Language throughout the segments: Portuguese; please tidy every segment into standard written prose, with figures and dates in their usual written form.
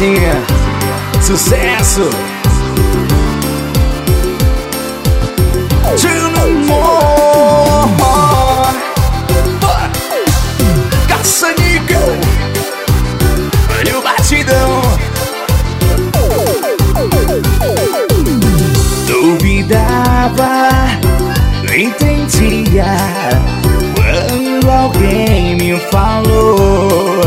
gatinha. Sucesso. Caça-níquel. Olha o batidão. Duvidava, não entendia quando alguém me falou.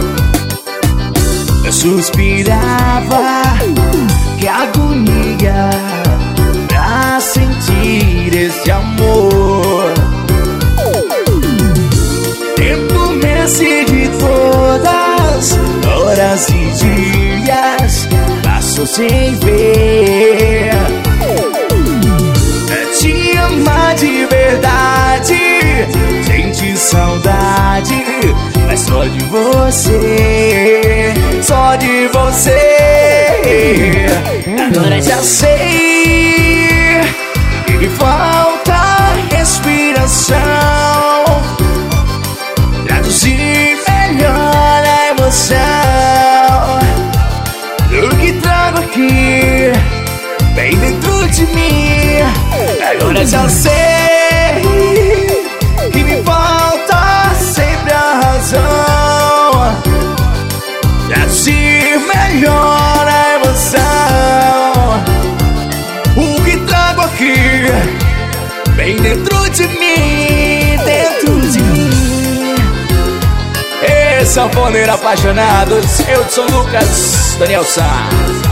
Eu suspirava, que agonia pra sentir esse amor. Tempo mês de todas, horas e dias passou sem ver. Te amar de verdade, senti saudade, mas só de você, só de você. Agora já sei que falta respiração, traduzir melhor a emoção do que trago aqui, bem dentro de mim. Agora já sei que me falta sempre a razão, traduzir melhor a emoção, o que trago aqui, bem dentro de mim, dentro de mim. Ei, sanfoneiro apaixonados, eu sou Lucas Daniel Sá.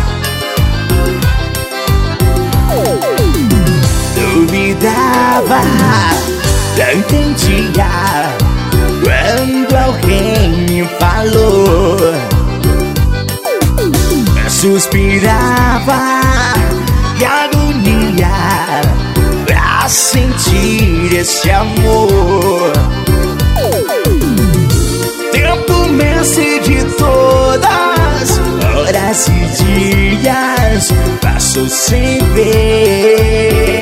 Duvidava, não entendia quando alguém me falou. Eu suspirava, que agonia pra sentir esse amor. Tempo mês de todas, horas e dias passou sem ver.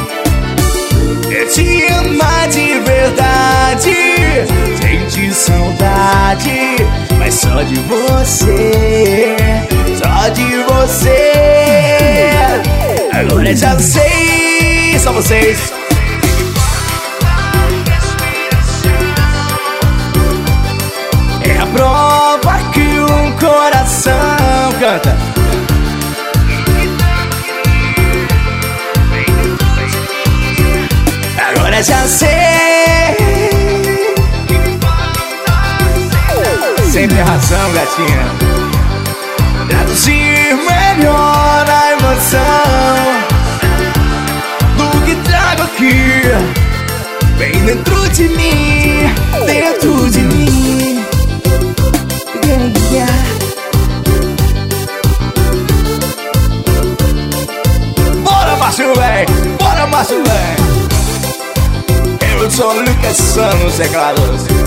Te amar de verdade, senti saudade, mas só de você, só de você. Agora já sei, só vocês. É a prova que um coração canta. Agora já sei, sempre a razão, gatinha, traduzir melhor a emoção do que trago aqui, bem dentro de mim, dentro de mim. Bora, Márcio, véi! Bora, Márcio, véi! Eu sou Lucas Sá nos teclados.